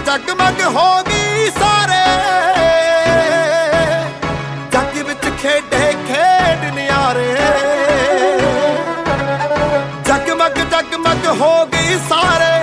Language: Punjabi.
जगमग हो गई सारे जग विच खेडे खेड नियारे जगमग जगमग हो गई सारे